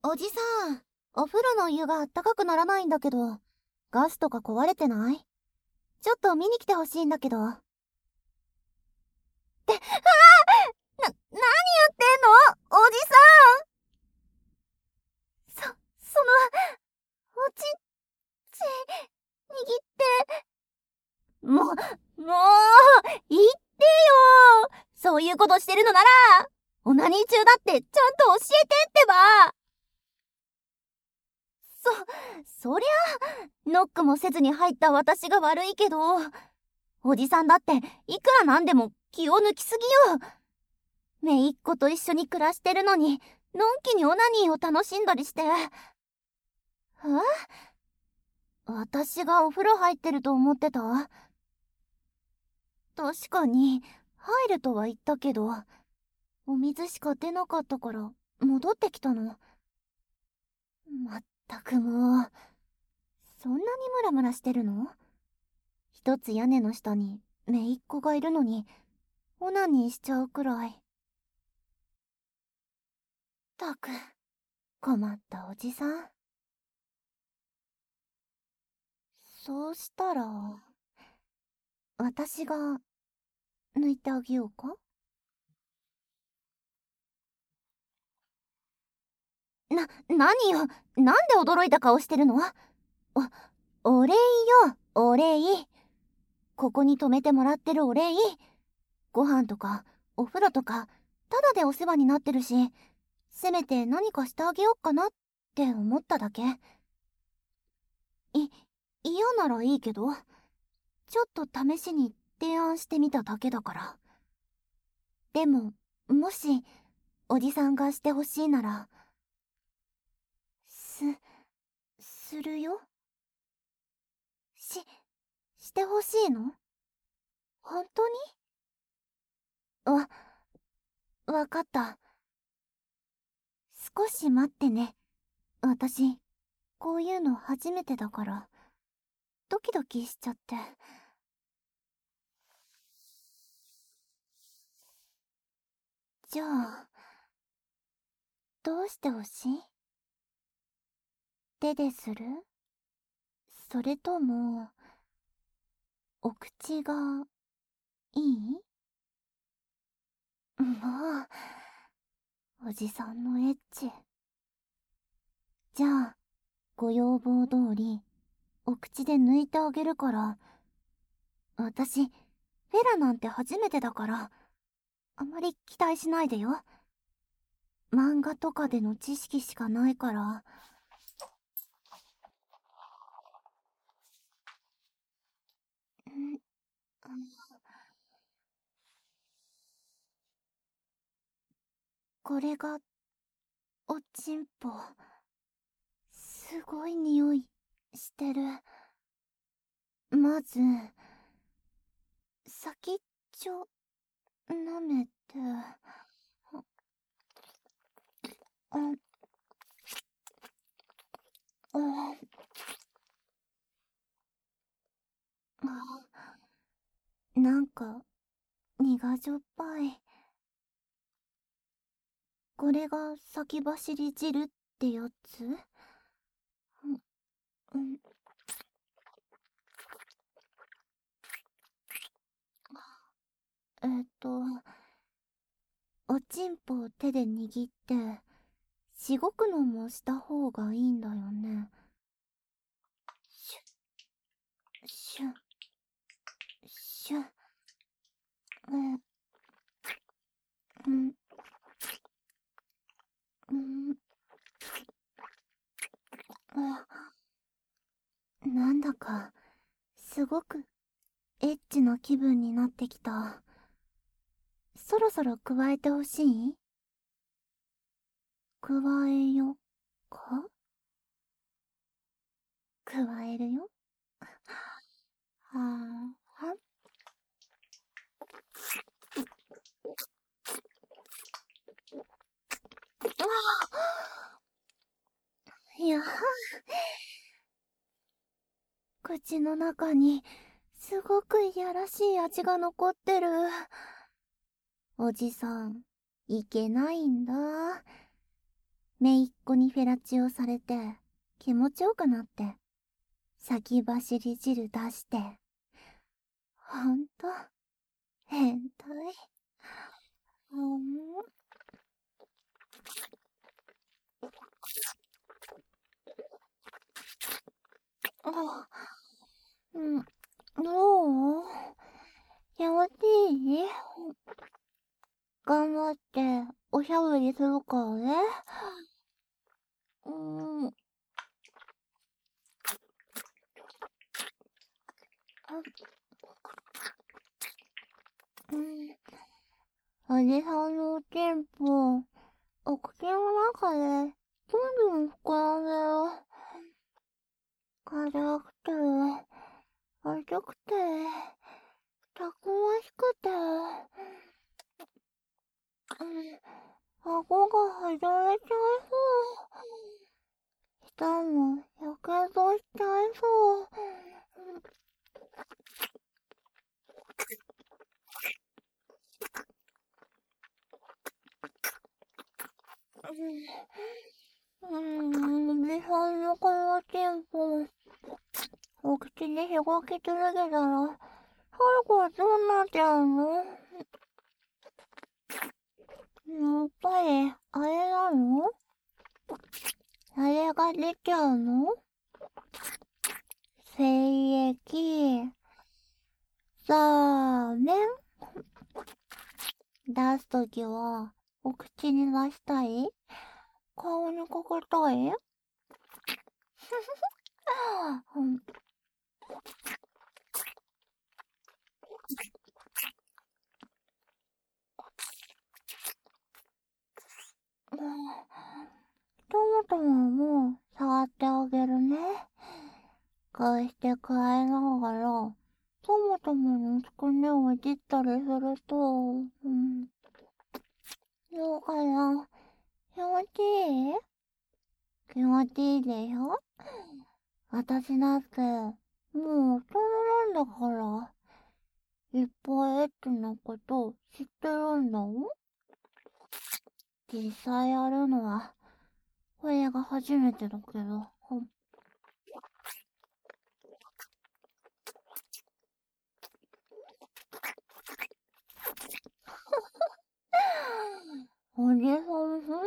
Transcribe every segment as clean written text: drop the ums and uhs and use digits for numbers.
おじさん、お風呂のお湯があったかくならないんだけど、ガスとか壊れてない？ちょっと見に来てほしいんだけど。何やってんのおじさん。おち握って。もう、言ってよ。そういうことしてるのなら、オナニー中だってちゃんと教えてってば。そりゃ、ノックもせずに入った私が悪いけど、おじさんだっていくらなんでも気を抜きすぎよ。姪っ子と一緒に暮らしてるのに、のんきにオナニーを楽しんだりして。私がお風呂入ってると思ってた？確かに、入るとは言ったけど、お水しか出なかったから戻ってきたの。まったくもう、そんなにムラムラしてるの？一つ屋根の下に姪っ子がいるのに、オナニーしちゃうくらい。ったく、困ったおじさん。そうしたら、私が抜いてあげようか？何よ。なんで驚いた顔してるの？お礼よ、お礼。ここに泊めてもらってるお礼。ご飯とか、お風呂とか、ただでお世話になってるし、せめて何かしてあげよっかなって思っただけ。嫌ならいいけど、ちょっと試しに提案してみただけだから。でも、もし、おじさんがしてほしいなら、するよ。してほしいの？本当に？わかった。少し待ってね。私、こういうの初めてだから、ドキドキしちゃって。じゃあ、どうしてほしい？手でする？それとも、お口がいい？もう、おじさんのエッチ。じゃあ、ご要望通り、お口で抜いてあげるから、私、フェラなんて初めてだから、あまり期待しないでよ。漫画とかでの知識しかないから。これが、おちんぽ。すごい匂いしてる。まず、先っちょ、舐めて、なんか、苦じょっぱい。これが先走り汁ってやつ？うん、えっと、おちんぽを手で握って、しごくのもした方がいいんだよね。シュッ、シュッ、シュッ、うん、うん、なんだか、すごく、エッチな気分になってきた。そろそろ加えてほしい？加えよか？加えるよ。はは。いや、口の中にすごくいやらしい味が残ってる。おじさん、いけないんだ。 姪っ子にフェラチオされて気持ちよくなって、先走り汁出して。ほんと、変態。あ、うん、どう？気持ちいい？頑張っておしゃべりするからね。うん。おじさんのおちんぽ、お口の中でどんどん膨らんでる。辛くて、熱くて、たくましくて、顎が外れちゃいそう。舌もやけどしちゃいそう。おじさんのこのちんぽ、お口でしごき続けたら、最後はどうなっちゃうの？やっぱり、あれなの？あれが出ちゃうの？精液、ラーメン出すときは、お口に出したい？顔にかけたい？うん。トマトももう触ってあげるね。こうしてくわえながら、トマトものつくねをいじったりすると、どうかな？気持ちいい？気持ちいいでしょ？私だって、もう大人なんだから、いっぱいエッチなこと知ってるんだもん。実際やるのは、これが初めてだけど。おじさん、ほんと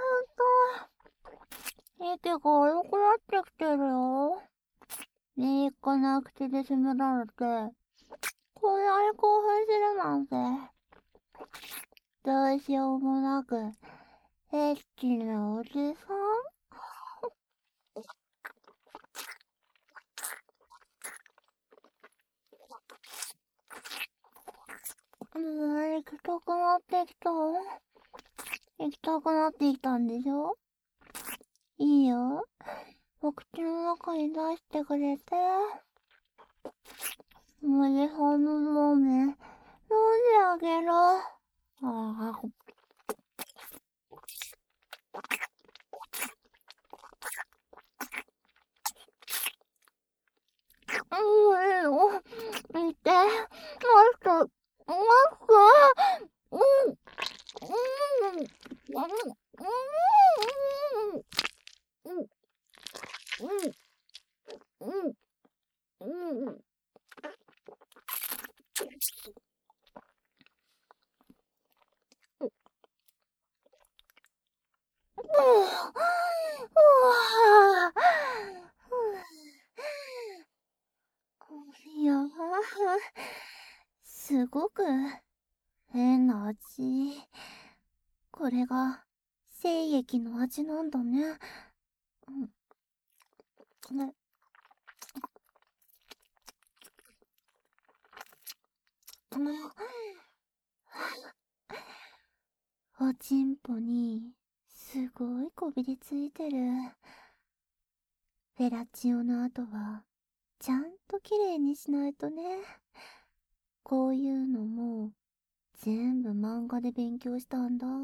息が悪くなってきてるよ。ねえ、この口で締められて、こんなに興奮するなんて。どうしようもなく、エッチなおじさん？行きたくなってきた。行きたくなってきたんでしょ？いいよ。お口の中に出してくれて。おじさんのラーメン、飲んであげる。ああ。いいよ。見て。マスク。マスク。うん。うん。うん。うん。うん。うん。いや、すごく変な味。これが精液の味なんだね。ね。おちんぽにすごいこびりついてる。フェラチオの後はちゃんときれいにしないとね。こういうのも全部漫画で勉強したんだ。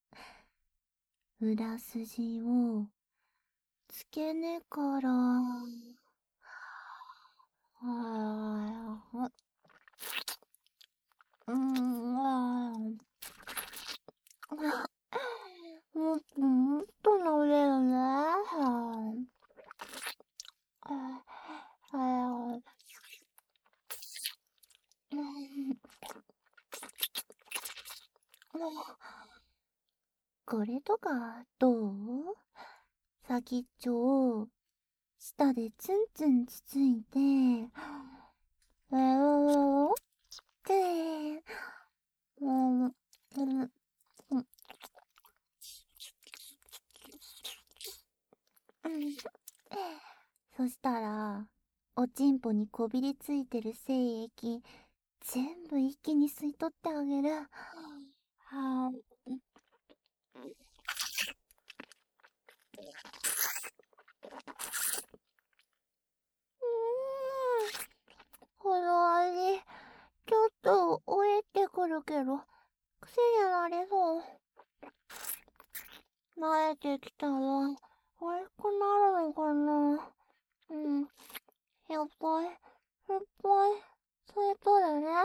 裏筋をつけ根から、もっともっと撫これとかどう？先っちょを舌でツンツンつついて、ってうんうんそしたらおちんぽにこびりついてる精液全部一気に吸い取ってあげる。はこの味ちょっとおえってくるけど癖になれそう。慣れてきたら美味しくなるのかな。やっぱりそれとるね。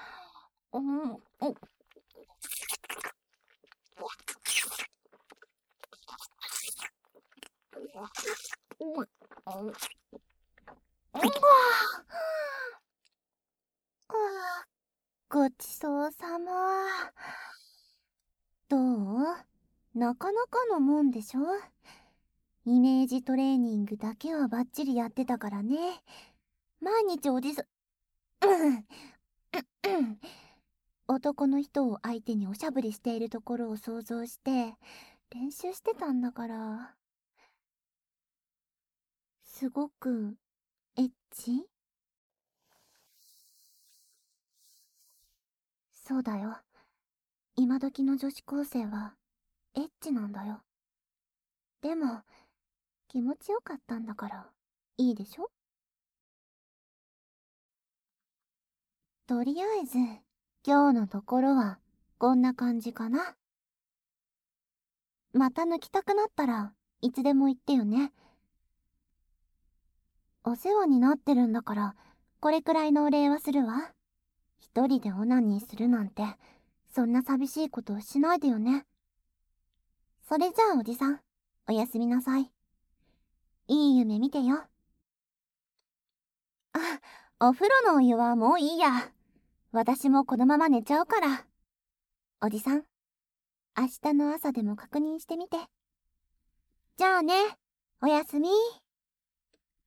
ごちそうさま。どう？なかなかのもんでしょ？イメージトレーニングだけはバッチリやってたからね。毎日男の人を相手におしゃぶりしているところを想像して練習してたんだから。すごくエッチ？そうだよ。今時の女子高生はエッチなんだよ。でも気持ちよかったんだからいいでしょ？とりあえず今日のところはこんな感じかな。また抜きたくなったらいつでも言ってよね。お世話になってるんだからこれくらいのお礼はするわ。一人でオナニーするなんてそんな寂しいことをしないでよね。それじゃあおじさんおやすみなさい。いい夢見てよ。あ、お風呂のお湯はもういいや。私もこのまま寝ちゃうから。おじさん、明日の朝でも確認してみて。じゃあね、おやすみ。